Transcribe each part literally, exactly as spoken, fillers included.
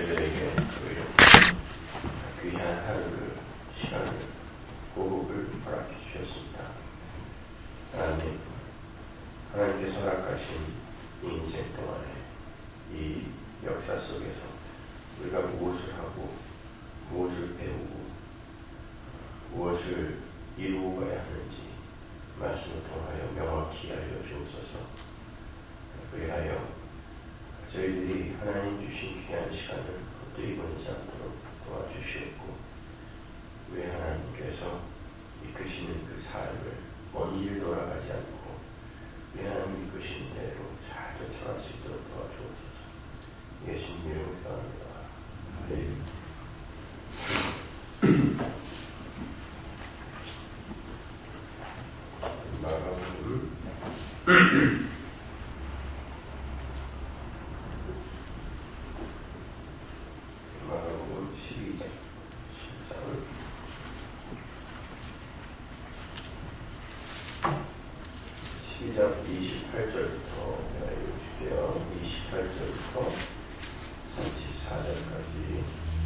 저희들에게 귀한 하루를, 시간을, 호흡을 허락해 주셨습니다. 하나님, 하나님께서 허락하신 이 인생 동안에 이 역사 속에서 우리가 무엇을 하고 무엇을 배우고 무엇을 이루고 가야 하는지 말씀을 통하여 명확히 알려주옵소서. 그리하여 저희들이 하나님 주신 귀한 시간을 헛되이 보내지 않도록 도와주시옵고, 우리 하나님께서 이끄시는 그 삶을 먼 길 돌아가지 않고 우리 하나님 이끄시는 대로 잘 쫓아갈 수 있도록 도와주옵소서. 예수님 이름으로 기도합니다. 아멘. 마가복음 십이 장 십이 장 이십팔 절부터 내가 읽어줄게요. 이십팔 절부터 삼십사 절까지.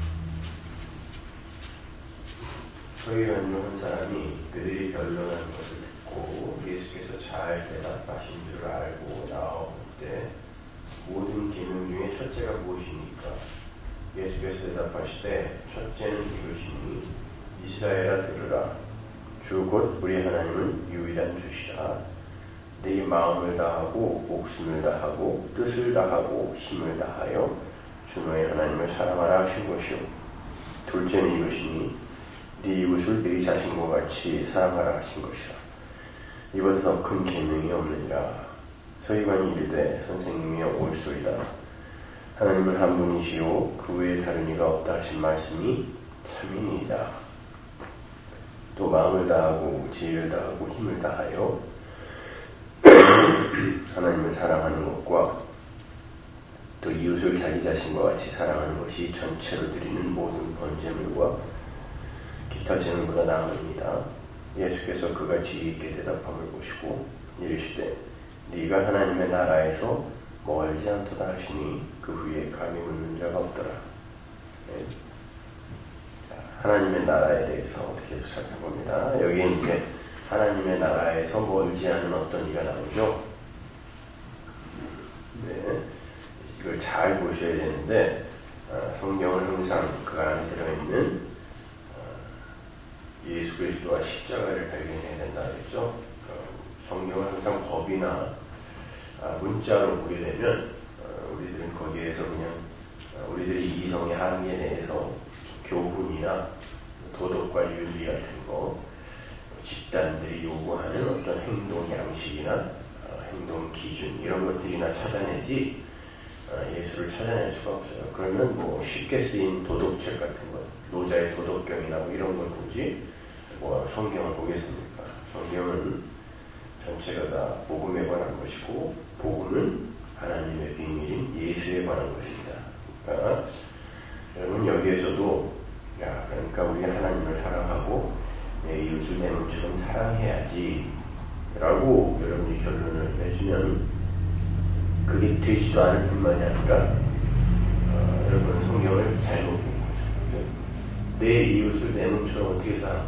서기관 중 한 사람이 그들이 변론하는 것을 듣고 예수께서 잘 대답하신 줄 알고 나올 때, 모든 계명 중에 첫째가 무엇입니까? 예수께서 대답하시되, 첫째는 이것이니 이스라엘아 들으라. 주 곧 우리 하나님은 유일한 주시라. 네 마음을 다하고 목숨을 다하고 뜻을 다하고 힘을 다하여 주 너의 하나님을 사랑하라 하신 것이요. 둘째는 이것이니 네 이웃을 네 자신과 같이 사랑하라 하신 것이라. 이보다 더 큰 계명이 없느니라. 서기관이 이르되, 선생님이여 옳소이다. 하나님은 한 분이시요 그 외에 다른 이가 없다 하신 말씀이 참이니이다. 또 마음을 다하고 지혜를 다하고 힘을 다하여 하나님을 사랑하는 것과 또 이웃을 자기 자신과 같이 사랑하는 것이 전체로 드리는 모든 번제물과 기타 제물보다 나으니이다. 예수께서 그가 지혜 있게 대답함을 보시고 이르시되, 네가 하나님의 나라에서 멀지 않도다 하시니 그 후에 감히 묻는 자가 없더라. 네. 자, 하나님의 나라에 대해서 어떻게 살펴봅니다. 여기에 이제 하나님의 나라에서 멀지 않은 어떤 이가 나오죠. 네. 이걸 잘 보셔야 되는데, 어, 성경은 항상 그 안에 들어있는 어, 예수 그리스도와 십자가를 발견해야 된다 그랬죠. 어, 성경은 항상 법이나 아, 문자로 보게 되면 어, 우리들은 거기에서 그냥 어, 우리들의 이성의 한계에 대해서 교훈이나 도덕과 윤리 같은 거, 집단들이 요구하는 어떤 행동 양식이나 어, 행동 기준 이런 것들이나 찾아내지 어, 예수를 찾아낼 수가 없어요. 그러면 뭐 쉽게 쓰인 도덕책 같은 것, 노자의 도덕경이나 뭐 이런 걸 보지 뭐 성경을 보겠습니까? 성경은 전체가 다 복음에 관한 것이고, 복음은 하나님의 비밀인 예수에 관한 것입니다. 그러니까 여러분 여기에서도 야 그러니까 우리 하나님을 사랑하고 내 이웃을 내 몸처럼 사랑해야지 라고 여러분이 결론을 내주면 그게 되지도 않을 뿐만이 아니라 어, 여러분 성경을 잘못 본 거죠. 내 이웃을 내 몸처럼 어떻게 사랑?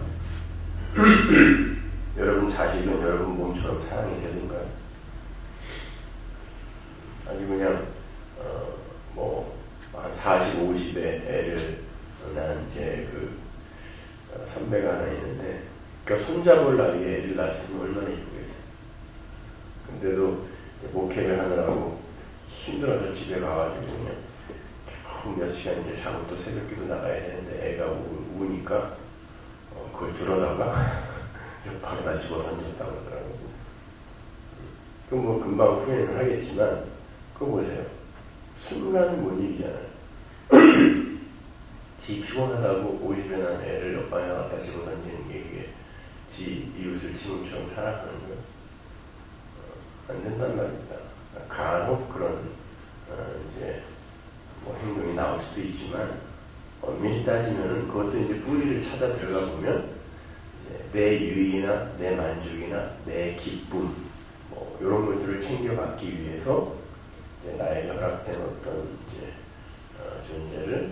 여러분 자식은 여러분 몸처럼 사랑이 되는가요? 아니 그냥 어, 뭐 한 사십, 오십의 애를 난 제 그 어, 선배가 하나 있는데, 그러니까 손잡을 나이에 애를 낳았으면 얼마나 이쁘겠어요. 근데도 목회를 하느라고 힘들어서 집에 가가지고 그냥 겨우 몇 시간 이제 자고 또 새벽기도 나가야 되는데 애가 우, 우니까 어, 그걸 들어다가 바로 집어 던졌다고 하더라고요. 그럼 뭐 금방 후회는 하겠지만, 그거 보세요. 순간 못 이기잖아요. 지 피곤하다고 오십에 난 애를 옆방에 갖다 집어 던지는 게 이게 지 이웃을 지금처럼 살아가는 거예요. 어, 안 된단 말입니다. 간혹 그런 어, 이제 뭐 행동이 나올 수도 있지만, 엄밀히 따지면 그것도 이제 뿌리를 찾아 들어가 보면 이제 내 유익이나 내 만족이나 내 기쁨 뭐 이런 것들을 챙겨받기 위해서 이제 나에게 허락된 어떤 이제 어, 존재를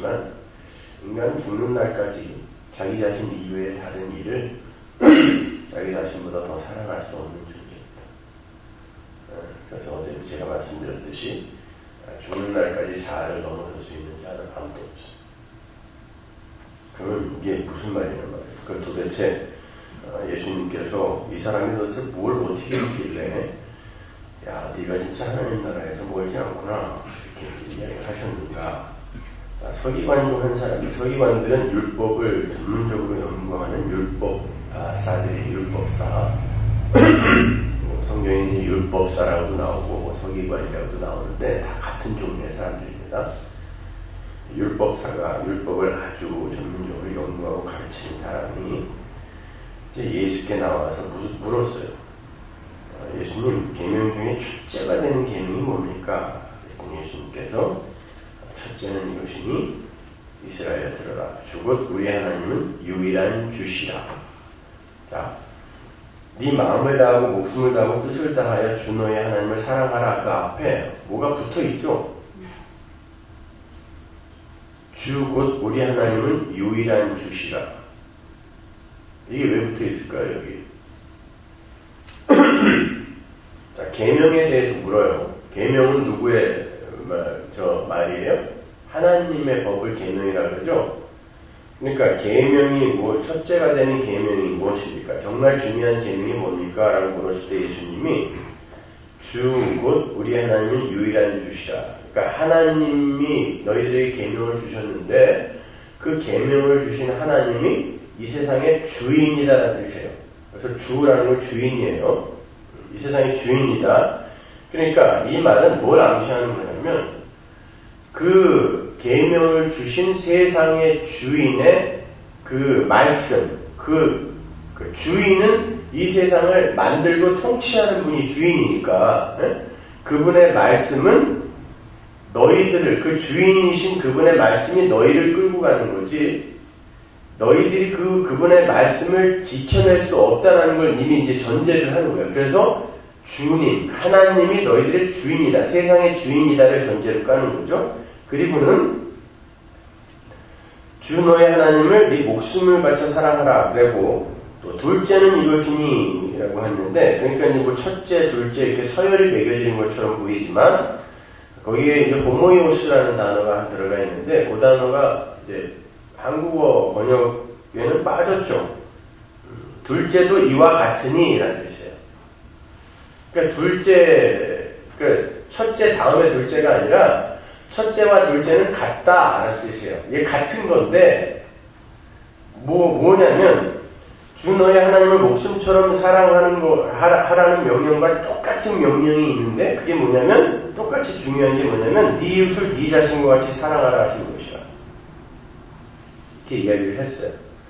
있지만 인간은 죽는 날까지 자기 자신 이외의 다른 일을 자기 자신보다 더 사랑할 수 없는 존재입니다. 그래서 어제 제가 말씀드렸듯이 죽는 날까지 자아를 넘어설 수 있는 자는 아무도 없어요. 그러면 이게 무슨 말이냐 말이에요. 그 도대체 예수님께서 이 사람이 도대체 뭘 어떻게 했길래 야 네가 진짜 하나님 나라에서 멀지 않구나 이렇게 이야기를 하셨는가. 서기관 중 한 사람이, 서기관들은 율법을 전문적으로 연구하는 율법사들이 율법사 성경에 이제 율법사라고도 나오고 서기관이라고도 나오는데 다 같은 종류의 사람들입니다. 율법사가 율법을 아주 전문적으로 연구하고 가르치는 사람이 이제 예수께 나와서 물었어요. 예수님, 계명 중에 첫째가 되는 계명이 뭡니까? 예수님께서 첫째는 이것이니 이스라엘 들어라. 주곧 우리 하나님은 유일한 주시라. 자, 네 마음을 다하고 목숨을 다하고 뜻을 다하여 주 너의 하나님을 사랑하라. 그 앞에 뭐가 붙어있죠? 주 곧 우리 하나님은 유일한 주시라. 이게 왜 붙어있을까요? 여기. 자, 계명에 대해서 물어요. 계명은 누구의 말, 저 말이에요? 하나님의 법을 계명이라 그러죠? 그러니까 계명이 뭐 첫째가 되는 계명이 무엇입니까? 정말 중요한 계명이 뭡니까? 라고 물었을 때 예수님이 주 곧 우리 하나님은 유일한 주시라. 그러니까 하나님이 너희들에게 계명을 주셨는데 그 계명을 주신 하나님이 이 세상의 주인이다라는 뜻이에요. 그래서 주라는 건 주인이에요. 이 세상의 주인이다. 그러니까 이 말은 뭘 암시하는 거냐면 그 계명을 주신 세상의 주인의 그 말씀, 그, 그 주인은 이 세상을 만들고 통치하는 분이 주인이니까 에? 그분의 말씀은 너희들을, 그 주인이신 그분의 말씀이 너희를 끌고 가는 거지 너희들이 그, 그분의 말씀을 지켜낼 수 없다는 걸 이미 이제 전제를 하는 거예요. 그래서 주님, 하나님이 너희들의 주인이다, 세상의 주인이다를 전제로 까는 거죠. 그리고는 주 너의 하나님을 네 목숨을 바쳐 사랑하라. 그리고 또 둘째는 이것이니 라고 했는데, 그러니까 이제 뭐 첫째, 둘째 이렇게 서열이 매겨지는 것처럼 보이지만 거기에 이제 호모이오스라는 단어가 들어가 있는데 그 단어가 이제 한국어 번역에는 빠졌죠. 둘째도 이와 같으니 라는 뜻이에요. 그러니까 둘째, 그 첫째 다음에 둘째가 아니라 첫째와 둘째는 같다라는 뜻이에요. 이게 같은 건데 뭐 뭐냐면 주 너의 하나님을 목숨처럼 사랑하는 거 하라는 명령과 똑같은 명령이 있는데 그게 뭐냐면 똑같이 중요한 게 뭐냐면 네 이웃을 네 자신과 같이 사랑하라 하신 것이야. 이렇게 이야기를 했어요.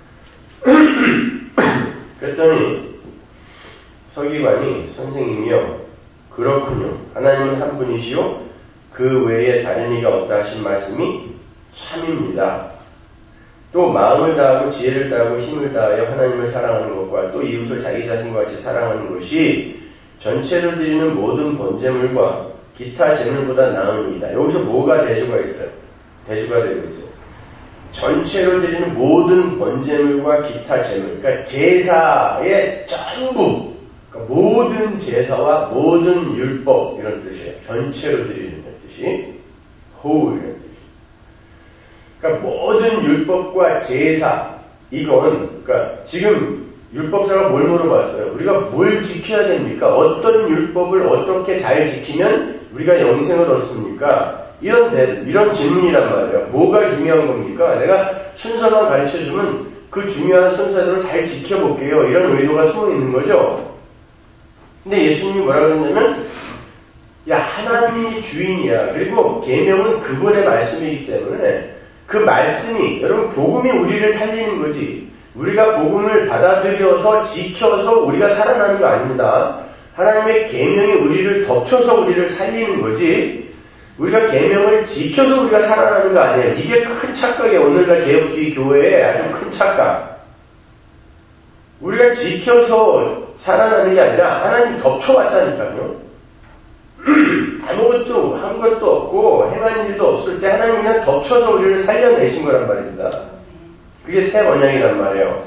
그랬더니 서기관이 선생님이요, 그렇군요. 하나님은 한 분이시요 그 외에 다른 이가 없다 하신 말씀이 참입니다. 또 마음을 다하고 지혜를 다하고 힘을 다하여 하나님을 사랑하는 것과 또 이웃을 자기 자신과 같이 사랑하는 것이 전체로 드리는 모든 번제물과 기타 제물보다 나으니이다. 여기서 뭐가 대조가 있어요? 대조가 되고 있어요. 전체로 드리는 모든 번제물과 기타 제물, 그러니까 제사의 전부, 그러니까 모든 제사와 모든 율법 이런 뜻이에요. 전체로 드리는 뜻이 whole 이런 뜻이에요. 그러니까 모든 율법과 제사, 이건 그러니까 지금 율법사가 뭘 물어봤어요? 우리가 뭘 지켜야 됩니까? 어떤 율법을 어떻게 잘 지키면 우리가 영생을 얻습니까? 이런, 이런 질문이란 말이에요. 뭐가 중요한 겁니까? 내가 순서만 가르쳐주면 그 중요한 순서대로 잘 지켜볼게요. 이런 의도가 숨어 있는 거죠. 근데 예수님이 뭐라 그랬냐면, 야, 하나님이 주인이야. 그리고 계명은 그분의 말씀이기 때문에 그 말씀이, 여러분, 복음이 우리를 살리는 거지. 우리가 복음을 받아들여서 지켜서 우리가 살아나는 거 아닙니다. 하나님의 계명이 우리를 덮쳐서 우리를 살리는 거지. 우리가 계명을 지켜서 우리가 살아나는 거 아니에요. 이게 큰 착각이에요. 오늘날 개혁주의 교회의 아주 큰 착각. 우리가 지켜서 살아나는 게 아니라 하나님 덮쳐왔다니까요. 아무것도 한 것도 없고 행한 일도 없을 때 하나님이 그냥 덮쳐서 우리를 살려내신 거란 말입니다. 그게 새 언약이란 말이에요.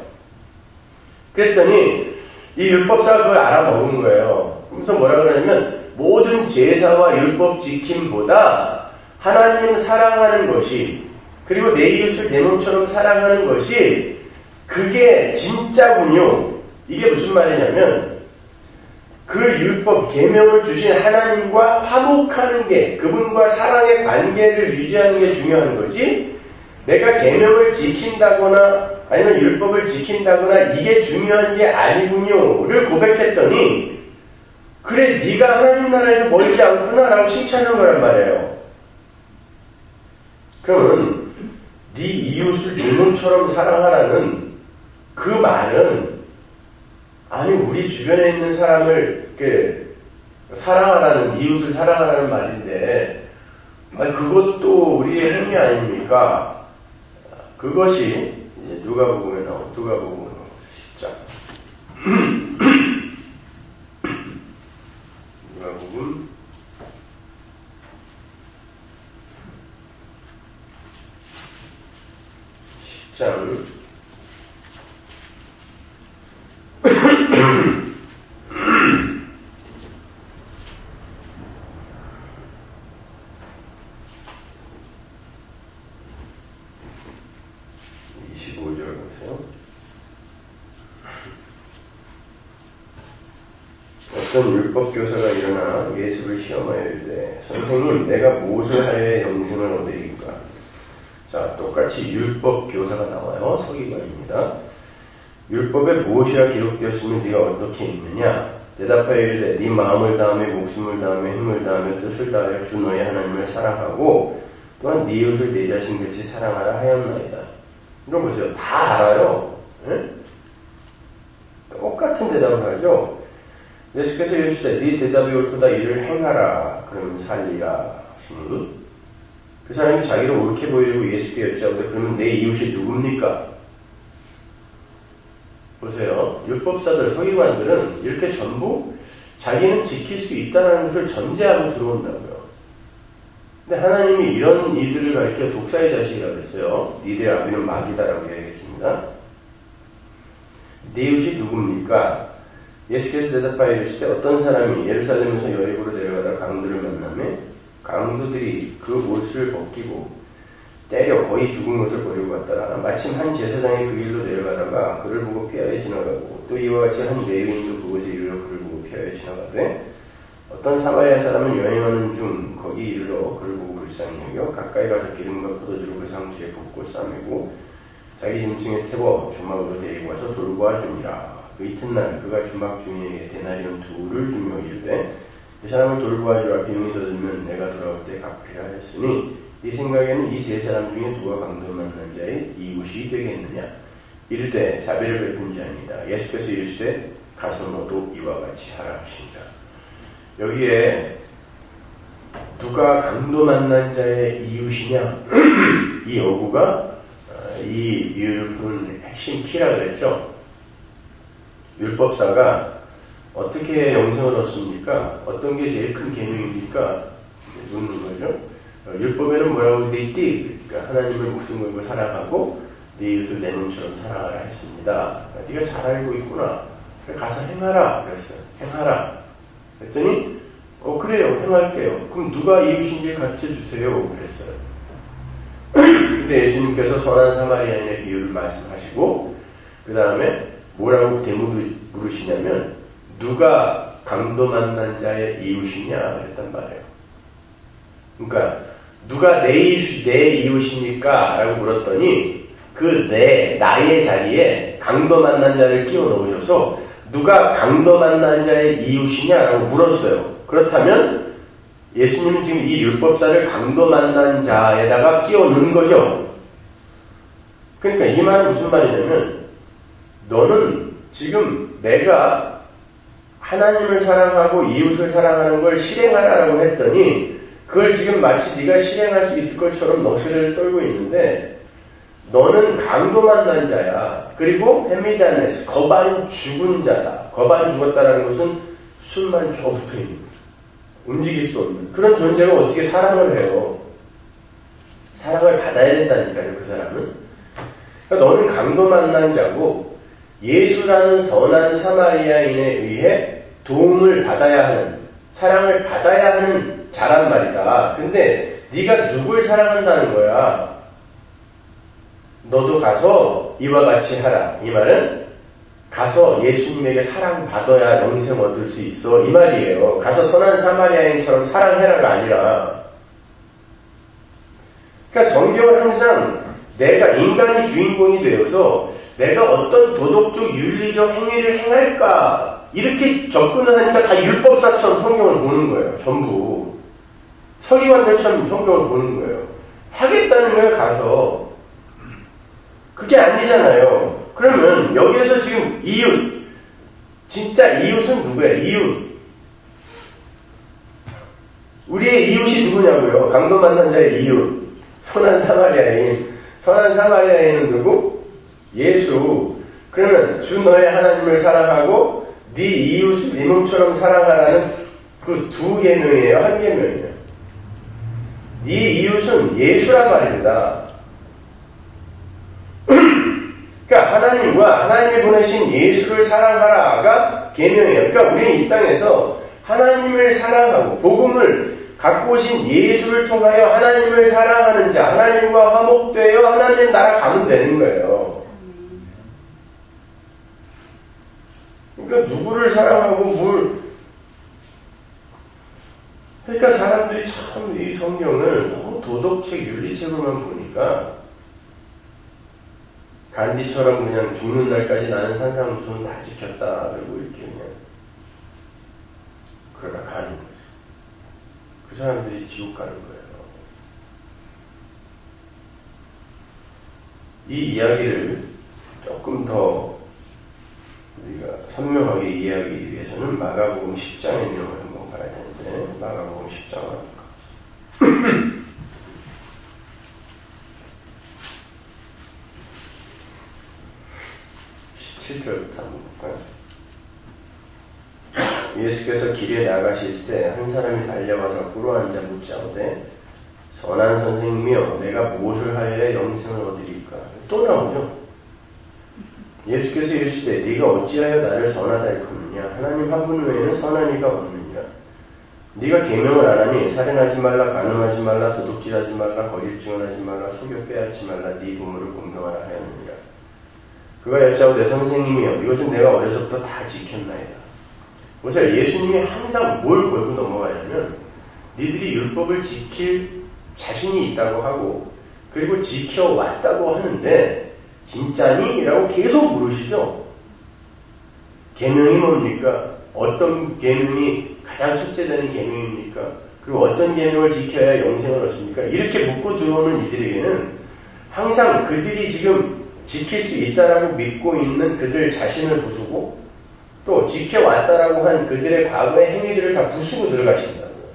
그랬더니 이 율법사가 그걸 알아먹은 거예요. 그래서 뭐라 그러냐면 모든 제사와 율법 지킴보다 하나님 사랑하는 것이 그리고 내 이웃을 내 몸처럼 사랑하는 것이 그게 진짜군요. 이게 무슨 말이냐면 그 율법 계명을 주신 하나님과 화목하는 게 그분과 사랑의 관계를 유지하는 게 중요한 거지 내가 계명을 지킨다거나 아니면 율법을 지킨다거나 이게 중요한 게 아니군요를 고백했더니 그래 네가 하나님 나라에서 멀지 않구나 라고 칭찬한 거란 말이에요. 그러면 네 이웃을 네 몸처럼 사랑하라는 그 말은 아니 우리 주변에 있는 사람을 이렇게 사랑하라는 이웃을 사랑하라는 말인데 아니 그것도 우리의 행위 아닙니까? 그것이 이제 누가복음에 나온 누가복음 십 장 누가복음 십 장 이십오 절 보세요. 어떤 율법 교사가 일어나 예수를 시험하여 이르되 선생님 내가 무엇을 하여야 영생을 얻으리까? 자 똑같이 율법 교사가 나와요. 서기관입니다. 율법에 무엇이라 기록되었으면 네가 어떻게 읽느냐? 대답하여 이르되 네 마음을 다하며 목숨을 다하며 힘을 다하며 뜻을 다하여 주 너의 하나님을 사랑하고 또한 네 이웃을 네 자신같이 사랑하라 하였나이다. 이거 보세요. 다 알아요. 네? 똑같은 대답을 하죠. 예수께서 이르시되 네 대답이 옳도다 이를 행하라 그러면 살리라 하시니 그 사람이 자기를 옳게 보이려고 예수께 여쭤보되 그러면 내 이웃이 누굽니까? 보세요. 율법사들, 서기관들은 이렇게 전부 자기는 지킬 수 있다는 것을 전제하고 들어온다고요. 근데 하나님이 이런 이들을 가리켜 독사의 자식이라고 했어요. 니들의 아비는 마귀다라고 이야기했습니다. 내 이웃이 누굽니까? 예수께서 대답하여 이르시되 어떤 사람이 예루살렘에서 여리고로 내려가다 강도를 만나매 강도들이 그 옷을 벗기고 때려 거의 죽은 것을 버리고 갔다가 마침 한 제사장이 그 길로 내려가다가 그를 보고 피하여 지나가고 또 이와 같이 한 레위인도 그곳에 이르러 그를 보고 피하여 지나가되 어떤 사마리아 사람은 여행하는 중 거기 이르러 그를 보고 불쌍히 여겨 가까이 가서 기름과 포도주로 그 상주에 붓고 싸매고 자기 짐승에 태워 주막으로 데리고 와서 돌보아 주니라. 그 이튿날 그가 주막 주인에게 데나리온 둘을 주며 이르되 그 사람을 돌보아 주라. 비용이 더 들면 내가 돌아올 때 갚으리라 했으니 이 생각에는 이 세 사람 중에 누가 강도 만난 자의 이웃이 되겠느냐? 이르되 자비를 베푼 자입니다. 예수께서 이르시되 가서 너도 이와 같이 하라 하신다. 여기에 누가 강도 만난 자의 이웃이냐? 이 어구가 이 율법의 핵심 키라 그랬죠. 율법사가 어떻게 영생을 얻습니까? 어떤 게 제일 큰 계명입니까? 묻는 거죠. 율법에는 뭐라고 돼 있디? 그러니까 하나님을 목숨 걸고 살아가고 네 이웃을 내 몸처럼 살아가라 했습니다. 네가 잘 알고 있구나. 그래 가서 행하라 그랬어요. 행하라. 그랬더니 어 그래요 행할게요. 그럼 누가 이웃인지 가르쳐 주세요 그랬어요. 근데 예수님께서 선한 사마리아인의 비유를 말씀하시고 그 다음에 뭐라고 대묻 물으시냐면 누가 강도 만난 자의 이웃이냐 그랬단 말이에요. 그러니까 누가 내 이웃, 내 이웃입니까? 라고 물었더니 그 내, 나의 자리에 강도 만난 자를 끼워 넣으셔서 누가 강도 만난 자의 이웃이냐라고 물었어요. 그렇다면 예수님은 지금 이 율법사를 강도 만난 자에다가 끼워 넣은 거죠. 그러니까 이 말은 무슨 말이냐면 너는 지금 내가 하나님을 사랑하고 이웃을 사랑하는 걸 실행하라라고 했더니 그걸 지금 마치 네가 실행할 수 있을 것처럼 넋을 떨고 있는데 너는 강도 만난 자야. 그리고 헤미다네스, 거반 죽은 자다. 거반 죽었다라는 것은 숨만 겨우 붙어 있는 거야. 움직일 수 없는 그런 존재가 어떻게 사랑을 해요? 사랑을 받아야 된다니까요, 그 사람은. 그러니까 너는 강도 만난 자고 예수라는 선한 사마리아인에 의해 도움을 받아야 하는, 사랑을 받아야 하는 자란 말이다. 근데 네가 누굴 사랑한다는 거야? 너도 가서 이와 같이 하라. 이 말은 가서 예수님에게 사랑받아야 영생 얻을 수 있어. 이 말이에요. 가서 선한 사마리아인처럼 사랑해라가 아니라. 그러니까 성경은 항상 내가 인간이 주인공이 되어서 내가 어떤 도덕적 윤리적 행위를 행할까 이렇게 접근을 하니까 다 율법사처럼 성경을 보는 거예요. 전부. 서기관들처럼 성경을 보는 거예요. 하겠다는 거예요. 가서. 그게 아니잖아요. 그러면 여기에서 지금 이웃, 진짜 이웃은 누구예요? 이웃. 우리의 이웃이 누구냐고요? 강도 만난 자의 이웃. 선한 사마리아인. 선한 사마리아인은 누구? 예수. 그러면 주 너의 하나님을 사랑하고 네 이웃을 네 몸처럼 사랑하라는 그 두 계명이에요? 한 계명이에요? 네 이웃은 예수란 말입니다. 그러니까 하나님과 하나님이 보내신 예수를 사랑하라가 계명이에요. 그러니까 우리는 이 땅에서 하나님을 사랑하고 복음을 갖고 오신 예수를 통하여 하나님을 사랑하는 자, 하나님과 화목되어 하나님 나라 가면 되는 거예요. 그러니까 누구를 사랑하고 뭘 그러니까 사람들이 참 이 성경을 너무 도덕책, 윤리책으로만 보니까 간디처럼 그냥 죽는 날까지 나는 산상수훈 다 지켰다 그리고 이렇게 그냥 그러다 가는 거죠. 그 사람들이 지옥 가는 거예요. 이 이야기를 조금 더 우리가 선명하게 이해하기 위해서는 마가복음 십 장의 내용을 한번 봐야 되는데 마가복음 십 장을 한번 가보죠. 십칠 절부터 한번 볼까요? 예수께서 길에 나가실새 한 사람이 달려와서 꿇어앉아 묻자오되 선한 선생님이여 내가 무엇을 하여야 영생을 얻으리까? 또 나오죠. 예수께서 이르시되 네가 어찌하여 나를 선하다 일컫느냐? 하나님 한 분 외에는 선한 이가 없느니라. 네가 계명을 안 하니 살인하지 말라, 간음하지 말라, 도둑질하지 말라, 거짓 증언하지 말라, 속여 빼앗지 말라, 네 부모를 공경하라 하였느니라. 그가 여짜오되 선생님이여 이것은 내가 어려서부터 다 지켰나이다. 보세요. 예수님이 항상 뭘 걸고 넘어가냐면 니들이 율법을 지킬 자신이 있다고 하고 그리고 지켜왔다고 하는데 진짜니? 라고 계속 물으시죠. 계명이 뭡니까? 어떤 계명이 가장 첫째 되는 계명입니까? 그리고 어떤 계명을 지켜야 영생을 얻습니까? 이렇게 묻고 들어오는 이들에게는 항상 그들이 지금 지킬 수 있다라고 믿고 있는 그들 자신을 부수고 또 지켜왔다라고 한 그들의 과거의 행위들을 다 부수고 들어가신다는 거예요.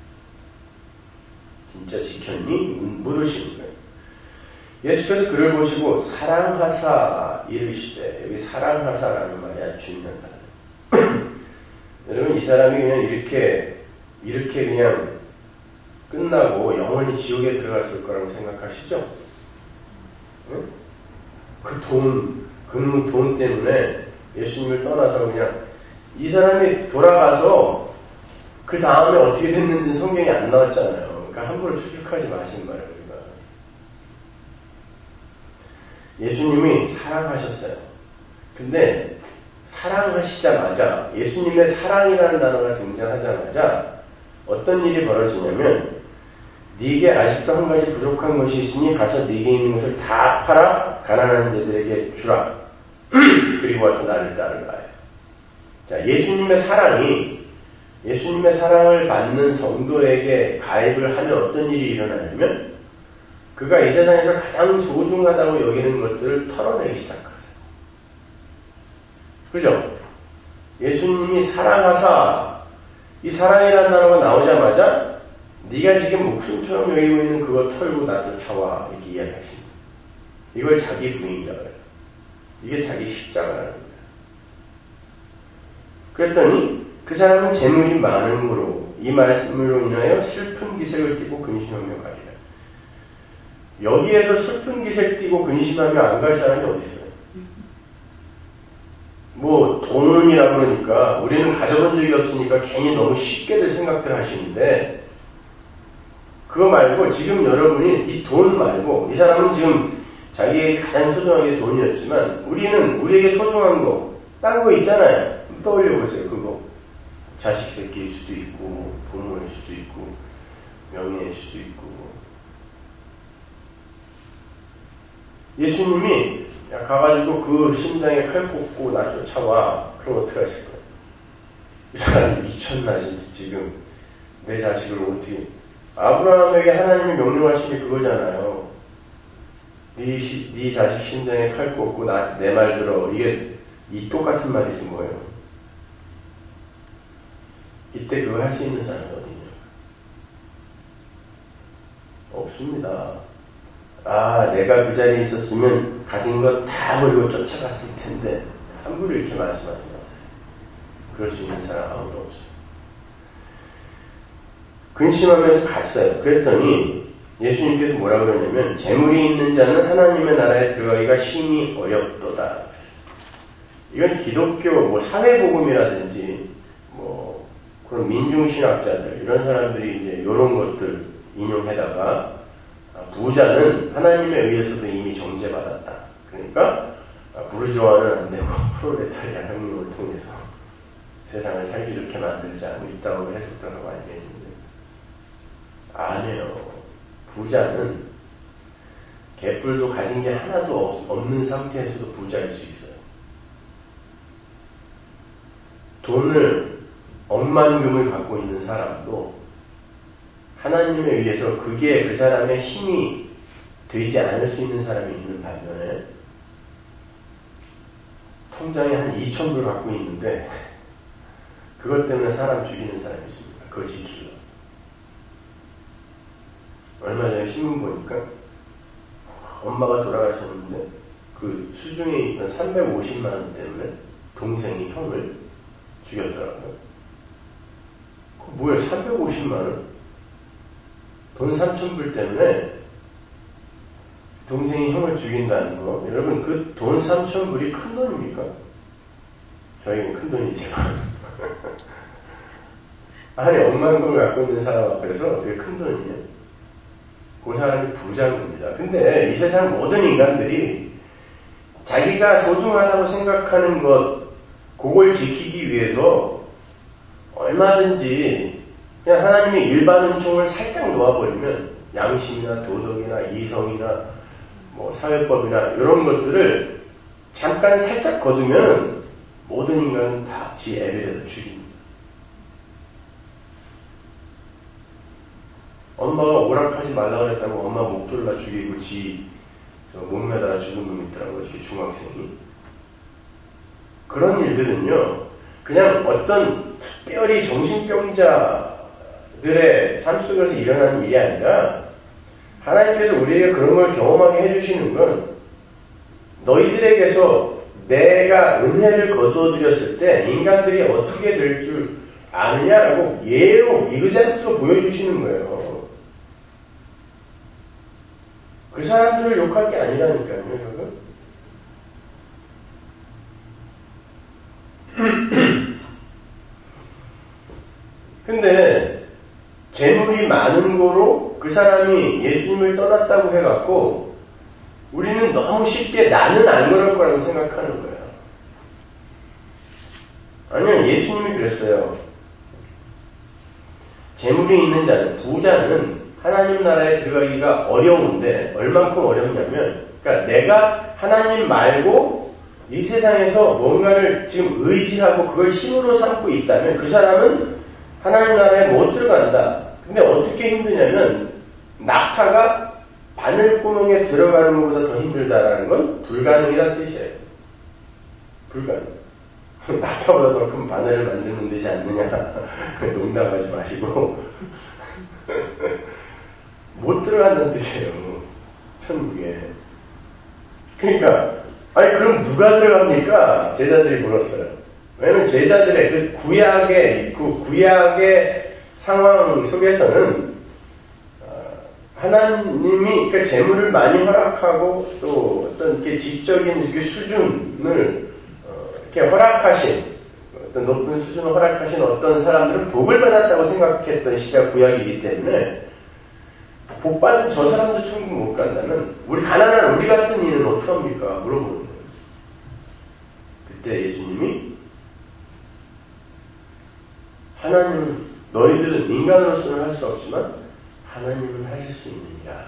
진짜 지켰니? 물으시는 거예요. 예수께서 그를 보시고 사랑하사 이르시되 여기 사랑하사라는 말이 아주 중요한 단어예요. 여러분 이 사람이 그냥 이렇게 이렇게 그냥 끝나고 영원히 지옥에 들어갔을 거라고 생각하시죠? 응? 그 돈, 그 돈 때문에 예수님을 떠나서 그냥 이 사람이 돌아가서 그 다음에 어떻게 됐는지 성경이 안 나왔잖아요. 그러니까 함부로 추측하지 마신 말이에요. 예수님이 사랑하셨어요. 근데 사랑하시자마자 예수님의 사랑이라는 단어가 등장하자마자 어떤 일이 벌어지냐면 네게 아직도 한 가지 부족한 것이 있으니 가서 네게 있는 것을 다 팔아 가난한 자들에게 주라. 그리고 와서 나를 따르라. 자, 예수님의 사랑이 예수님의 사랑을 받는 성도에게 가입을 하면 어떤 일이 일어나냐면 그가 이 세상에서 가장 소중하다고 여기는 것들을 털어내기 시작하세요. 그죠? 예수님이 사랑하사 이 사랑이라는 단어가 나오자마자 네가 지금 목숨처럼 여기고 있는 그거 털고 나도 차와 이렇게 이야기하십니다. 이걸 자기 부인이라고 해요. 이게 자기 십자가라는 거예요. 그랬더니 그 사람은 재물이 많은 거로 이 말씀으로 인하여 슬픈 기색을 띠고 근심하며 가리라. 여기에서 슬픈 기색 띠고 근심하며 안 갈 사람이 어디 있어요? 뭐 돈이라 그러니까 우리는 가져본 적이 없으니까 괜히 너무 쉽게들 생각들 하시는데 그거 말고 지금 여러분이 이 돈 말고 이 사람은 지금 자기에게 가장 소중한 게 돈이었지만 우리는 우리에게 소중한 거 딴 거 있잖아요. 떠올려보세요. 그거 자식 새끼일 수도 있고 부모일 수도 있고 명예일 수도 있고 예수님이 가가지고 그 심장에 칼 꽂고 나 쫓아와. 그럼 어떻게 하실 거예요? 이 사람이 미쳤나 지금 내 자식을 어떻게 아브라함에게 하나님이 명령하신 게 그거잖아요. 네, 시, 네 자식 심장에 칼 꽂고 나, 내 말 들어. 이게 이 똑같은 말이지 뭐예요. 이때 그거 할 수 있는 사람이 어디냐? 없습니다. 아, 내가 그 자리에 있었으면 가진 것 다 버리고 쫓아갔을 텐데 함부로 이렇게 말씀하지 마세요. 그럴 수 있는 사람 아무도 없어요. 근심하면서 갔어요. 그랬더니 예수님께서 뭐라고 그러냐면 재물이 있는 자는 하나님의 나라에 들어가기가 심히 어렵도다. 이건 기독교 뭐 사회복음이라든지 뭐 그런 민중신학자들 이런 사람들이 이제 이런 것들 인용해다가 부자는 하나님에 의해서도 이미 정죄받았다. 그러니까 부르주아는 안 되고 프롤레타리아 혁명을 통해서 세상을 살기 좋게 만들자 뭐 있다고 해석하고 앉아있는데 아니에요. 부자는 개뿔도 가진 게 하나도 없는 상태에서도 부자일 수 있어요. 돈을 억만금을 갖고 있는 사람도 하나님에 의해서 그게 그 사람의 힘이 되지 않을 수 있는 사람이 있는 반면에 통장에 한 이천 불 갖고 있는데 그것 때문에 사람 죽이는 사람이 있습니다. 그거 지키려. 얼마 전에 신문 보니까 엄마가 돌아가셨는데 그 수중에 있던 삼백오십만 원 때문에 동생이 형을 죽였더라고요. 그 뭐야 삼백오십만 원? 돈 삼천 불 때문에 동생이 형을 죽인다는 거. 여러분 그 돈 삼천 불이 큰 돈입니까? 저희는 큰 돈이지만 아니 억만 돈을 갖고 있는 사람 앞에서 그게 큰 돈이에요. 그 사람이 부자인 겁니다. 근데 이 세상 모든 인간들이 자기가 소중하다고 생각하는 것 그걸 지키기 위해서 얼마든지 그냥 하나님의 일반 은총을 살짝 놓아버리면 양심이나 도덕이나 이성이나 뭐 사회법이나 이런 것들을 잠깐 살짝 거두면 모든 인간은 다 지 애비라도 죽입니다. 엄마가 오락하지 말라 그랬다고 엄마 목 졸라 죽이고 지 목 매달아 죽은 놈 있더라고요. 이렇게 중학생이. 그런 일들은요. 그냥 어떤 특별히 정신병자들의 삶 속에서 일어나는 일이 아니라 하나님께서 우리에게 그런 걸 경험하게 해주시는 건 너희들에게서 내가 은혜를 거두어드렸을 때 인간들이 어떻게 될 줄 아느냐라고 예로 이그젠트로 보여주시는 거예요. 그 사람들을 욕할 게 아니라니까요, 여러분. 근데 재물이 많은 거로 그 사람이 예수님을 떠났다고 해갖고 우리는 너무 쉽게 나는 안 그럴 거라고 생각하는 거예요. 아니요, 예수님이 그랬어요. 재물이 있는 자는, 부자는 하나님 나라에 들어가기가 어려운데 얼만큼 어렵냐면 그러니까 내가 하나님 말고 이 세상에서 뭔가를 지금 의지하고 그걸 힘으로 삼고 있다면 그 사람은 하나님 나라에 못 들어간다. 근데 어떻게 힘드냐면 낙타가 바늘구멍에 들어가는 것보다 더 힘들다라는 건 불가능이라는 뜻이에요. 불가능. 낙타보다 더 큰 바늘을 만들면 되지 않느냐. 농담하지 마시고 못 들어간다는 뜻이에요. 천국에. 그러니까 아니 그럼 누가 들어갑니까? 제자들이 물었어요. 왜냐면 제자들의 그 구약의 그 구약의 상황 속에서는 하나님이 그 재물을 많이 허락하고 또 어떤 이렇게 지적인 그 수준을 이렇게 허락하신 어떤 높은 수준을 허락하신 어떤 사람들은 복을 받았다고 생각했던 시대가 구약이기 때문에 복 받은 저 사람도 천국 못 간다면 우리 가난한 우리 같은 이는 어떡합니까? 물어보는 거예요. 그때 예수님이 하나님은 너희들은 인간으로서는 할 수 없지만 하나님은 하실 수 있느니라.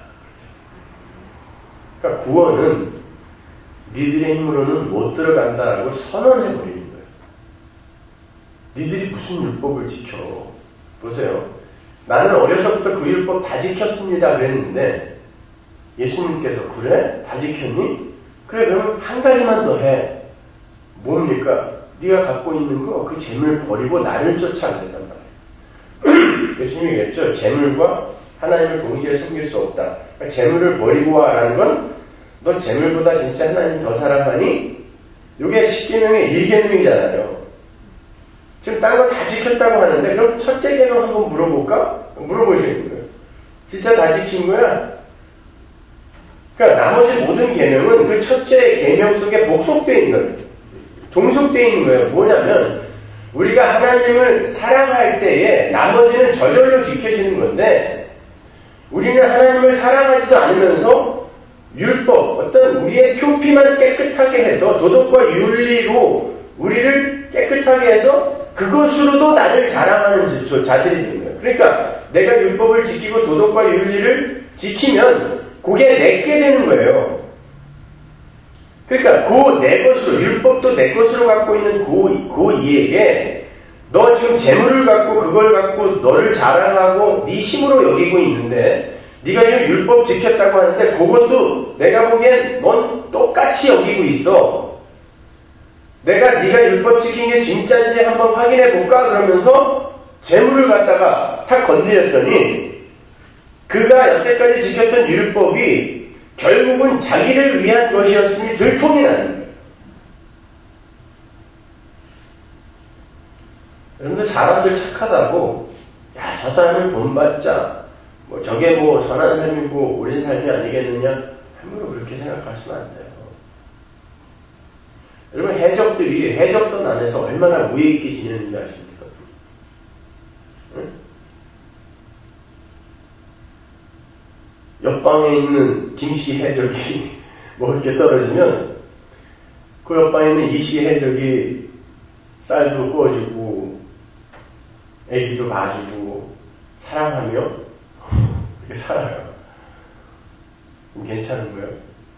그러니까 구원은 니들의 힘으로는 못 들어간다라고 선언해버리는 거예요. 니들이 무슨 율법을 지켜. 보세요. 나는 어려서부터 그 율법 다 지켰습니다 그랬는데 예수님께서 그래? 다 지켰니? 그래 그러면 한 가지만 더 해. 뭡니까? 네가 갖고 있는 거 그 재물 버리고 나를 쫓아 안 된단 말이에요. 예수님이 그랬죠. 재물과 하나님을 동시에 섬길 수 없다. 그러니까 재물을 버리고 와라는 건 너 재물보다 진짜 하나님 더 사랑하니? 이게 십계명의 일 계명이잖아요. 지금 딴 거 다 지켰다고 하는데 그럼 첫째 계명 한번 물어볼까? 물어보시는 거예요. 진짜 다 지킨 거야? 그러니까 나머지 모든 계명은 그 첫째 계명 속에 복속되어 있는 거예요. 종속되어 있는 거예요. 뭐냐면 우리가 하나님을 사랑할 때에 나머지는 저절로 지켜지는 건데 우리는 하나님을 사랑하지도 않으면서 율법, 어떤 우리의 표피만 깨끗하게 해서 도덕과 윤리로 우리를 깨끗하게 해서 그것으로도 나를 자랑하는 자들이 되는 거예요. 그러니까 내가 율법을 지키고 도덕과 윤리를 지키면 그게 내게 되는 거예요. 그러니까 그 내 것으로, 율법도 내 것으로 갖고 있는 그, 그 이에게 너 지금 재물을 갖고 그걸 갖고 너를 자랑하고 네 힘으로 여기고 있는데 네가 지금 율법 지켰다고 하는데 그것도 내가 보기엔 넌 똑같이 여기고 있어. 내가 네가 율법 지킨 게 진짜인지 한번 확인해 볼까? 그러면서 재물을 갖다가 탁 건드렸더니 그가 여태까지 지켰던 율법이 결국은 자기를 위한 것이었으니 들통이 나는 거예요. 여러분들 사람들 착하다고 야, 저 사람을 본받자 뭐 저게 뭐 선한 삶이고 옳은 삶이 아니겠느냐 함부로 그렇게 생각하시면 안 돼요. 여러분 해적들이 해적선 안에서 얼마나 우애 있게 지내는지 아십니까? 응? 옆방에 있는 김씨 해적이 뭐 이렇게 떨어지면 그 옆방에 있는 이씨 해적이 쌀도 구워주고 애기도 봐주고 사랑하며 이렇게 살아요. 괜찮은 거예요?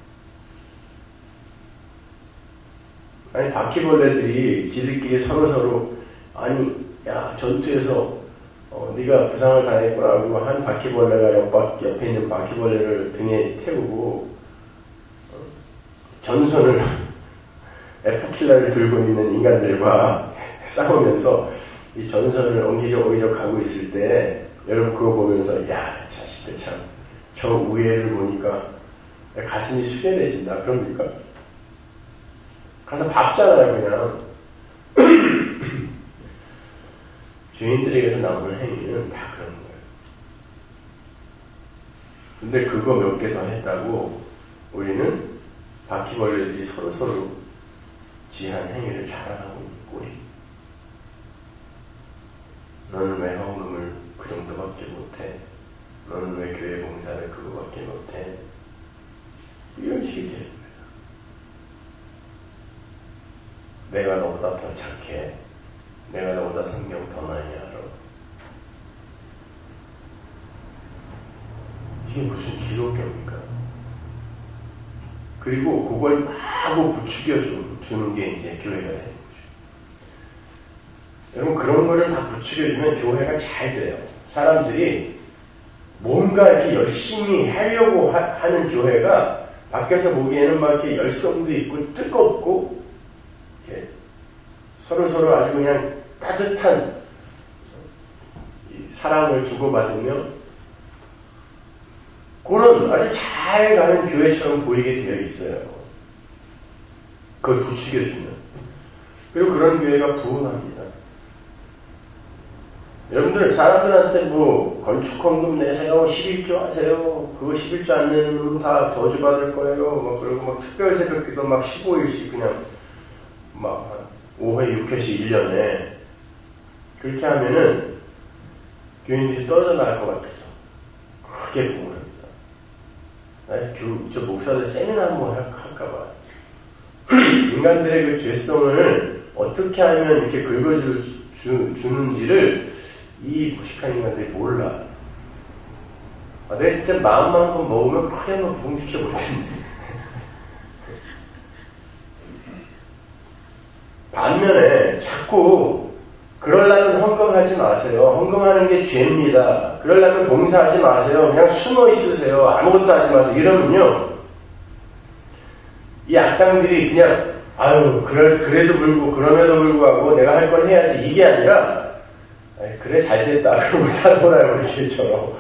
아니 바퀴벌레들이 지들끼리 서로서로 아니 야 전투에서 어, 네가 부상을 당했구나 하고 한 바퀴벌레가 옆, 옆에 있는 바퀴벌레를 등에 태우고 어, 전선을 에프킬러를 들고 있는 인간들과 싸우면서 이 전선을 엉기적 엉기적 하고 있을 때 여러분 그거 보면서 야 자식들 참 저 우애를 보니까 가슴이 숙연해진다 그럽니까? 가서 밟잖아요 그냥. 죄인들에게서 나오는 행위는 다 그런 거예요. 근데 그거 몇 개 더 했다고 우리는 바퀴벌레들이 서로서로 지한 행위를 자랑하고 있는 꼴이. 너는 왜 헌금을 그 정도밖에 못해? 너는 왜 교회 봉사를 그거밖에 못해? 이런 식이 되는 거예요. 내가 너보다 더 착해. 내가 너보다 성경 더 많이 알아. 이게 무슨 기독교입니까? 그리고 그걸 하고 부추겨 주는 게 이제 교회가 되는 거죠. 여러분 그런 거를 다 부추겨주면 교회가 잘 돼요. 사람들이 뭔가 이렇게 열심히 하려고 하, 하는 교회가 밖에서 보기에는 막 이렇게 열성도 있고 뜨겁고 이렇게 서로서로 아주 그냥 따뜻한 사랑을 주고받으며 그런 아주 잘 가는 교회처럼 보이게 되어 있어요. 그걸 부추겨주면. 그리고 그런 교회가 부흥합니다. 여러분들 사람들한테 뭐 건축헌금 내세요, 십일조 하세요, 그거 십일조 안 내면 다 저주받을 거예요. 뭐 그리고 막 특별 새벽기도 막 십오일씩 그냥 막 오 회, 육 회씩 일 년에 그렇게 하면은 교인들이 떨어져 나갈 것 같아요. 크게 공을 합니다. 교, 저 목사들 세미나 한번 할까봐. 인간들의 그 죄성을 어떻게 하면 이렇게 긁어주는지를 이 무식한 인간들이 몰라. 아, 내가 진짜 마음만 한번 먹으면 크게 한번 부흥시켜 볼텐데. 반면에 자꾸 그러려면 헌금하지 마세요. 헌금하는 게 죄입니다. 그러려면 봉사하지 마세요. 그냥 숨어 있으세요. 아무것도 하지 마세요. 이러면요. 이 악당들이 그냥 아유 그래, 그래도 불고 그럼에도 불구하고 내가 할 건 해야지 이게 아니라 그래 잘됐다 그러고 따라오라고 이렇게처럼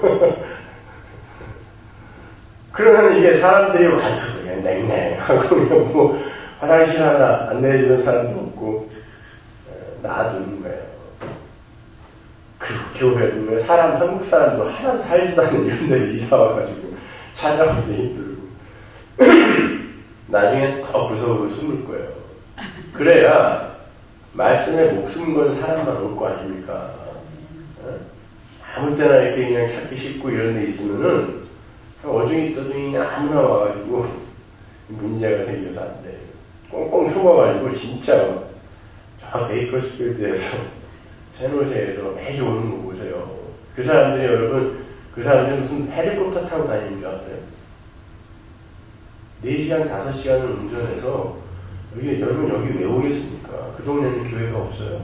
그러면 이게 사람들이 완전 그냥 냉랭하고 그냥 뭐 화장실 하나 안내해주는 사람도 없고 놔두는 거예요. 그리고 교회도 왜 사람 한국 사람도 하나도 살지도 않는 이런 데를 이사 와가지고 찾아오기 힘들고 나중엔 더 무서워서 숨을 거예요. 그래야 말씀에 목숨 건 사람만 올 거 아닙니까? 아무 때나 이렇게 그냥 찾기 쉽고 이런 데 있으면은 어중이 떠중이 아무나 와가지고 문제가 생겨서 안 돼요. 꽁꽁 숨어가지고 진짜 저 베이커스필드에서 샌호세에서 매주 오는 거 보세요. 그 사람들이 여러분 그 사람들이 무슨 헬리콥터 타고 다니는 줄 아세요? 네 시간, 다섯 시간을 운전해서 여기 여러분 여기 왜 오겠습니까? 그 동네는 교회가 없어요.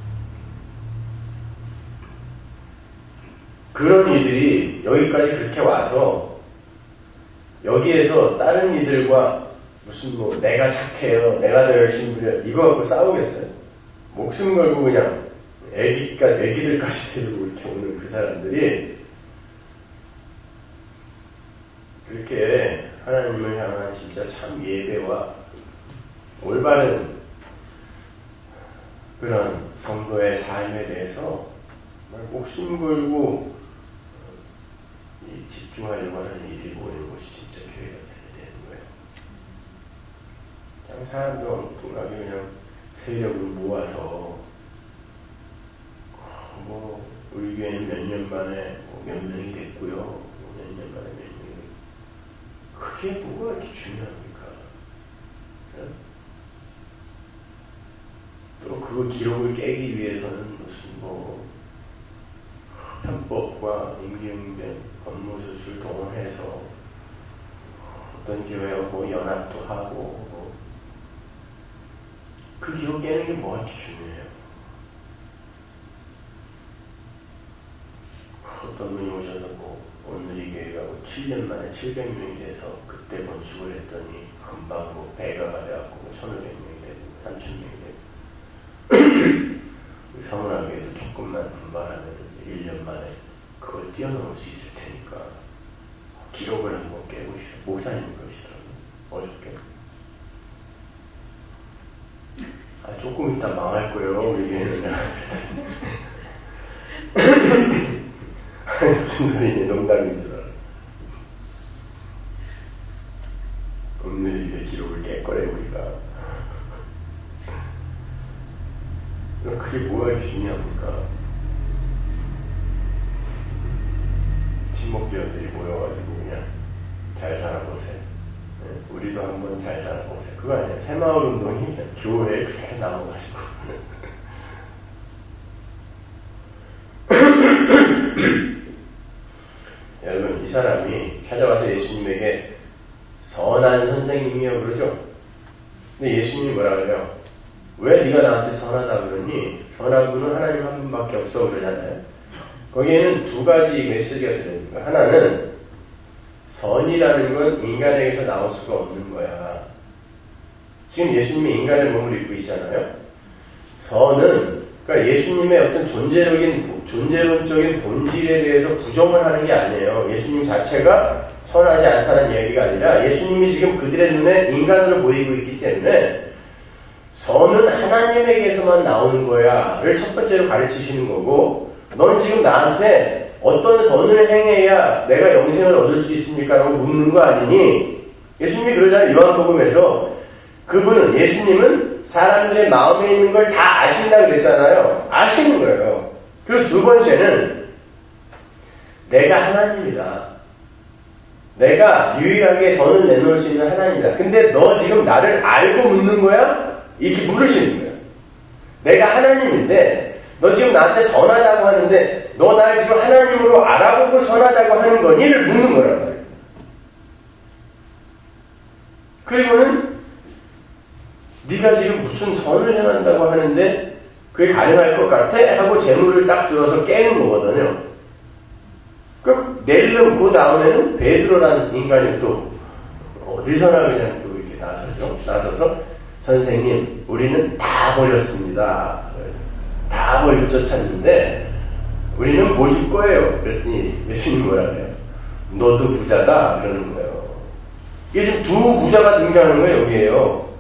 그런 이들이 여기까지 그렇게 와서 여기에서 다른 이들과 무슨 뭐 내가 착해요, 내가 더 열심히 부려 이거 갖고 싸우겠어요? 목숨 걸고 그냥 애기가 애기들까지 데리고 이렇게 오는 그 사람들이 그렇게 하나님을 향한 진짜 참 예배와 올바른 그런 성도의 삶에 대해서 목숨 걸고 집중하려고 하는 일이 모이는 것이 진짜 교회가 되는 거예요. 그냥 사람들 엉뚱하게 그냥 세력을 모아서 뭐 우리 교회는 몇 년 만에 뭐 몇 명이 됐고요. 뭐 몇 년 만에 몇 명이 그게 뭐가 이렇게 중요합니까? 네? 또 그 기록을 깨기 위해서는 무슨 뭐 편법과 임기응변, 법무수술 동원해서 어떤 교회와 뭐 연합도 하고 뭐 그 기록 깨는 게 뭐가 이렇게 중요해요? 어떤 분이 오셔서 뭐 오늘 이 교회가 뭐 칠 년 만에 칠백 명이 돼서 그때 건축을 했더니 금방 뭐 배가가 돼갖고 뭐 천오백 명이 되고 삼천 명이 되고 성원하게도 조금만 분발하면 일 년 만에 그걸 뛰어넘을 수 있을 테니까 기록을 한번 깨보시오. 목사님 그러시더라고요. 어저께. 아, 조금 이따 망할 거예요. 우리 교회는. 무슨 소리냐. 농담인 줄 알아. 오늘 이제 기록을 깰 거래 우리가. 그게 뭐가 이렇게 중요합니까? 친목교원들이 모여가지고 그냥 잘 살아보세요. 네? 우리도 한번 잘 살아보세요. 그거 아니에요. 새마을 운동이 그냥 교회에 그렇게 남아가지고. 여러분, 이 사람이 찾아와서 예수님에게 선한 선생님이요 그러죠? 근데 예수님이 뭐라 그래요? 왜 네가 나한테 선하다 그러니? 선한 분은 하나님 한 분밖에 없어 그러잖아요. 거기에는 두 가지 메시지가 들어있는 거야. 하나는 선이라는 건 인간에게서 나올 수가 없는 거야. 지금 예수님이 인간의 몸을 입고 있잖아요. 선은 그러니까 예수님의 어떤 존재적인 존재론적인 본질에 대해서 부정을 하는 게 아니에요. 예수님 자체가 선하지 않다는 얘기가 아니라 예수님이 지금 그들의 눈에 인간으로 보이고 있기 때문에 선은 하나님에게서만 나오는 거야를 첫 번째로 가르치시는 거고 넌 지금 나한테 어떤 선을 행해야 내가 영생을 얻을 수 있습니까? 라고 묻는 거 아니니? 예수님이 그러잖아요. 요한복음에서 그분은, 예수님은 사람들의 마음에 있는 걸 다 아신다고 그랬잖아요. 아시는 거예요. 그리고 두 번째는 내가 하나님이다. 내가 유일하게 선을 내놓을 수 있는 하나님이다. 근데 너 지금 나를 알고 묻는 거야? 이렇게 물으시는 거예요. 내가 하나님인데 너 지금 나한테 선하다고 하는데 너 나를 지금 하나님으로 알아보고 선하다고 하는 거니를 묻는 거란 말이에요. 그리고는 네가 지금 무슨 선을 행한다고 하는데 그게 가능할 것 같아? 하고 재물을 딱 들어서 깨는 거거든요. 그럼 내리면 그 다음에는 베드로라는 인간이 또 어디서나 그냥 또 이렇게 나서죠. 나서서 선생님, 우리는 다 버렸습니다. 다 버리고 쫓았는데 우리는 뭐 줄 거예요? 그랬더니 예수님 뭐라 그래요? 너도 부자다 그러는 거예요. 이게 지금 두 부자가 등장하는 거예요. 여기에요.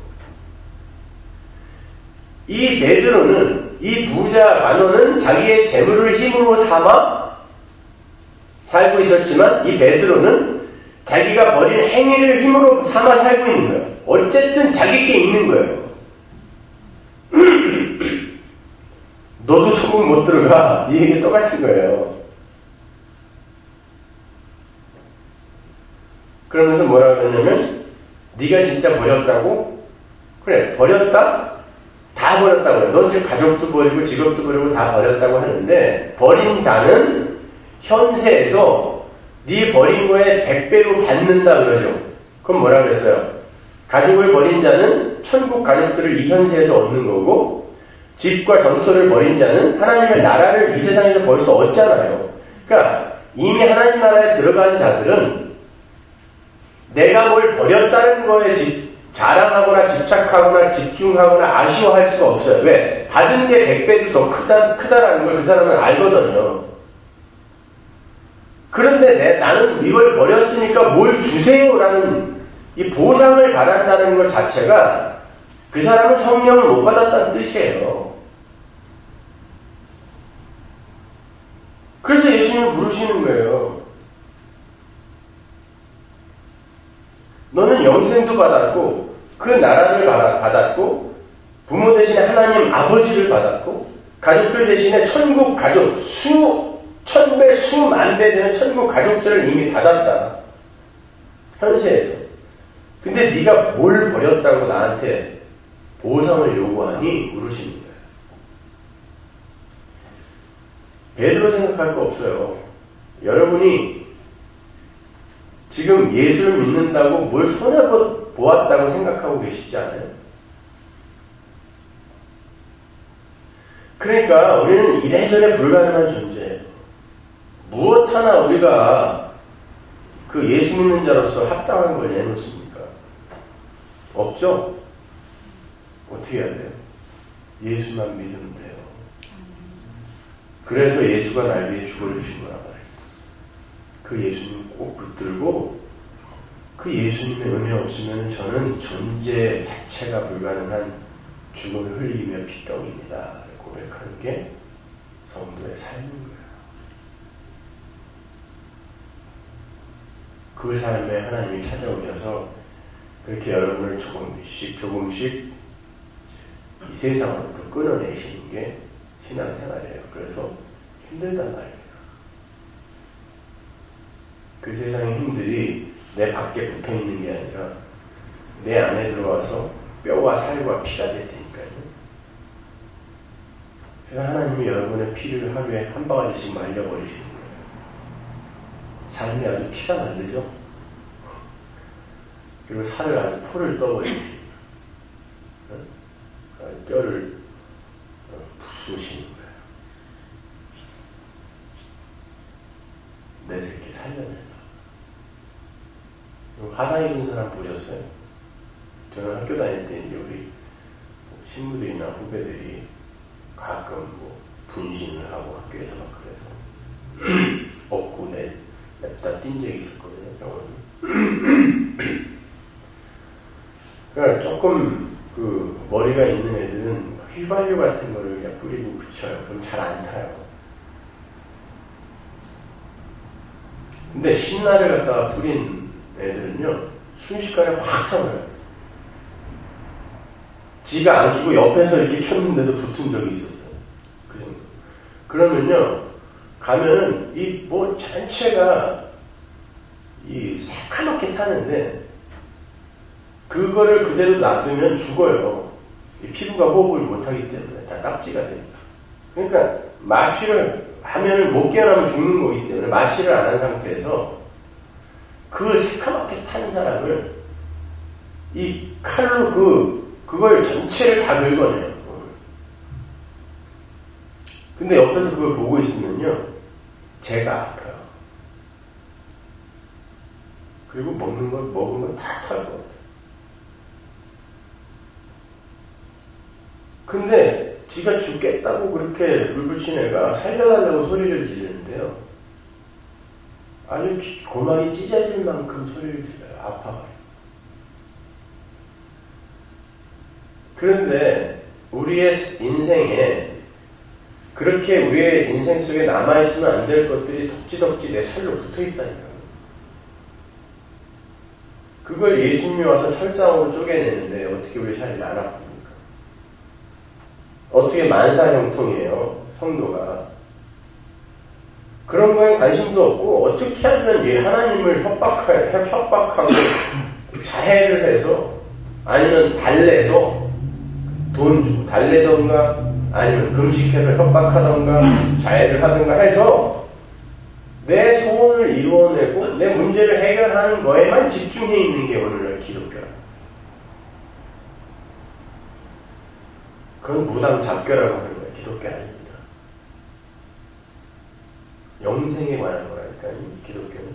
이 베드로는, 이 부자 만원은 자기의 재물을 힘으로 삼아 살고 있었지만 이 베드로는 자기가 벌인 행위를 힘으로 삼아 살고 있는 거예요. 어쨌든 자기께 있는 거예요. 너도 천국 못 들어가. 이 얘기 똑같은 거예요. 그러면서 뭐라 그러냐면 네가 진짜 버렸다고? 그래, 버렸다? 다 버렸다고 해요. 넌 지금 가족도 버리고 직업도 버리고 다 버렸다고 하는데 버린 자는 현세에서 네 버린 거에 백 배로 받는다 그러죠. 그럼 뭐라 그랬어요? 가족을 버린 자는 천국 가족들을 이 현세에서 얻는 거고 집과 전토를 버린 자는 하나님의 나라를 이 세상에서 벌써 얻잖아요. 그러니까 이미 하나님 나라에 들어간 자들은 내가 뭘 버렸다는 거에 집, 자랑하거나 집착하거나 집중하거나 아쉬워할 수가 없어요. 왜? 받은 게 백 배도 더 크다, 크다라는 걸 그 사람은 알거든요. 그런데 내, 나는 이걸 버렸으니까 뭘 주세요라는 이 보상을 받았다는 것 자체가 그 사람은 성령을 못 받았다는 뜻이에요. 그래서 예수님을 물으시는 거예요. 너는 영생도 받았고 그 나라를 받았고 부모 대신에 하나님 아버지를 받았고 가족들 대신에 천국 가족 수 천배 수만배 되는 천국 가족들을 이미 받았다. 현세에서. 근데 네가 뭘 버렸다고 나한테 보상을 요구하니? 물으시는 거예요. 베드로 생각할 거 없어요. 여러분이 지금 예수를 믿는다고 뭘 손해보았다고 생각하고 계시지 않아요? 그러니까 우리는 이래저래 불가능한 존재예요. 무엇 하나 우리가 그 예수 믿는 자로서 합당한 걸 내놓습니까? 없죠? 어떻게 해야 돼요? 예수만 믿으면 돼요. 그래서 예수가 날 위해 죽어주신 거란 말이에요. 그 예수님 꼭 붙들고 그 예수님의 은혜 없으면 저는 존재 자체가 불가능한 죽음을 흘리며 핏덩입니다. 고백하는 게 성도의 삶인 거예요. 그 삶에 하나님이 찾아오셔서 그렇게 여러분을 조금씩 조금씩 이 세상으로부터 끊어내시는 게 신앙생활이에요. 그래서 힘들단 말이에요. 그 세상의 힘들이 내 밖에 붙어있는 게 아니라 내 안에 들어와서 뼈와 살과 피가 될 테니까요. 그래서 하나님이 여러분의 피를 하루에 한 바가지씩 말려버리시는 거예요. 삶이 아주 피가 날르죠. 그리고 살을 아주 포를 떠버리시고 뼈를 부수시는 거예요. 내 새끼 살려낸다. 화상 입은 사람 보셨어요? 저는 학교 다닐 때 이제 우리 친구들이나 후배들이 가끔 뭐 분신을 하고 학교에서 막 그래서 업고 내 냅다 뛴 적이 있었거든요. 병원에. 그러니까 조금 그 머리가 있는 애들은 휘발유 같은 거를 그냥 뿌리고 붙여요. 그럼 잘 안 타요. 근데 신나를 갖다가 뿌린 애들은요, 순식간에 확 타버려요. 지가 안 끼고 옆에서 이렇게 켰는데도 붙은 적이 있었어요. 그 정도. 그러면요, 가면은 이 뭐 전체가 이 새카맣게 타는데, 그거를 그대로 놔두면 죽어요. 이 피부가 호흡을 못하기 때문에 다 깍지가 되니까. 그러니까 마취를 하면 못 깨어나면 죽는 거기 때문에 마취를 안 한 상태에서 그 새카맣게 탄 사람을 이 칼로 그 그걸 전체를 다 긁어내요. 근데 옆에서 그걸 보고 있으면요, 제가 아파요. 그리고 먹는 걸 먹은 건 다 털고. 근데 지가 죽겠다고 그렇게 불붙인 애가 살려달라고 소리를 지르는데요. 아주 고막이 찢어질 만큼 소리를 질러요. 아파요. 그런데 우리의 인생에 그렇게 우리의 인생 속에 남아있으면 안 될 것들이 덕지덕지 내 살로 붙어있다니까요. 그걸 예수님이 와서 철장으로 쪼개내는데 어떻게 우리 살이 안 아픕니까? 어떻게 만사형통이에요, 성도가. 그런 거에 관심도 없고, 어떻게 하면 이 하나님을 협박하, 협박하고 자해를 해서, 아니면 달래서 돈 주고 달래던가, 아니면 금식해서 협박하던가, 자해를 하던가 해서 내 소원을 이루어내고 내 문제를 해결하는 거에만 집중해 있는 게 오늘날 기독교라. 그건 무당 잡교라고 하는 거예요. 기독교 아닙니다. 영생에 관한 거라니까요, 기독교는.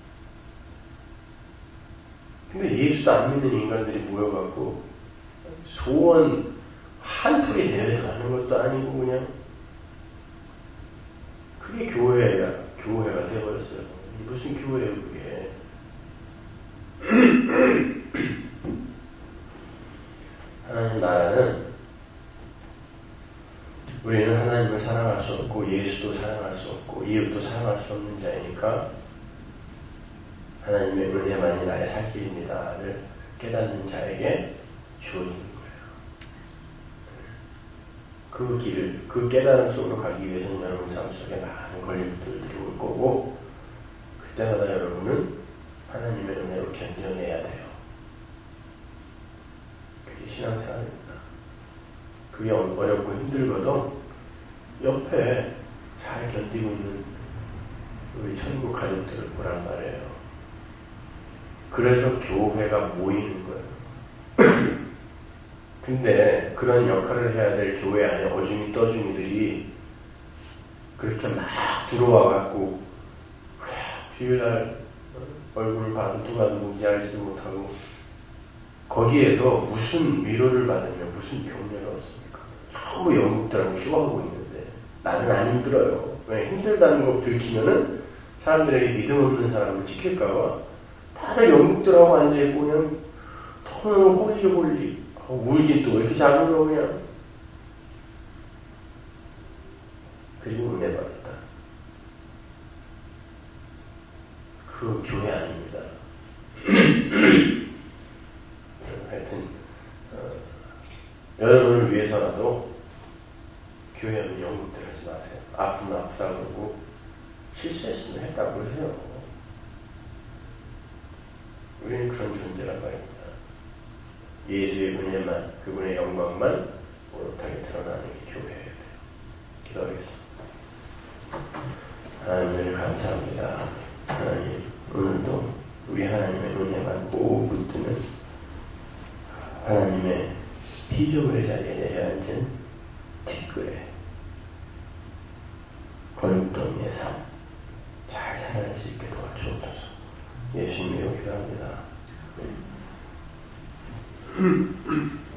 근데 예수도 안 믿는 인간들이 모여갖고 소원 한풀이 대회를 하는 것도 아니고 그냥 그게 교회야, 교회가 되어버렸어요. 무슨 교회예요, 그게. 하나님 나라는 우리는 하나님을 사랑할 수 없고 예수도 사랑할 수 없고 이웃도 사랑할 수 없는 자이니까 하나님의 은혜만이 나의 살 길입니다를 깨닫는 자에게 주어지는 거예요. 그 길을, 그 깨달음 속으로 가기 위해서는 여러분 삶 속에 많은 걸림돌들이 올 거고 그때마다 여러분은 하나님의 은혜로 견뎌내야 돼요. 그게 신앙생활입니다. 그게 어렵고 힘들거든 옆에 잘 견디고 있는 우리 천국 가족들을 보란 말이에요. 그래서 교회가 모이는 거예요. 근데 그런 역할을 해야 될 교회 안에 어중이 떠중이들이 그렇게 막 들어와갖고 주일날 얼굴을 봐도 누가 누군지 알지 못하고 거기에서 무슨 위로를 받으며 무슨 격려를 얻습니까? 전부 영국들하고 휴가하고 있는데 나는 안 힘들어요. 왜? 힘들다는 거 들키면은 사람들에게 믿음 없는 사람을 지킬까봐 다들 영국들하고 앉아있고 그냥 ton을 홀리홀리 울기 또 이렇게 작은 그냥 그리고 은혜 받았다. 그 교회 아닙니다. 하여튼 어, 여러분을 위해서라도 교회는 영국들 하지 마세요. 아프면 아프다고 그러고 실수했으면 했다고 그러세요. 우리는 그런 존재란 말입니다. 예수의 은혜만, 그분의 영광만 오롯하게 드러나는 게 교회예요. 기도하겠습니다. 하나님을 감사합니다. 하나님, 오늘도 우리 하나님의 은혜만 꼭 붙드는 하나님의 피조물의 자리에 내려앉은 티끌에 거룩동의 삶 잘 살아낼 수 있게 도와주옵소서. 예수님의 기도합니다.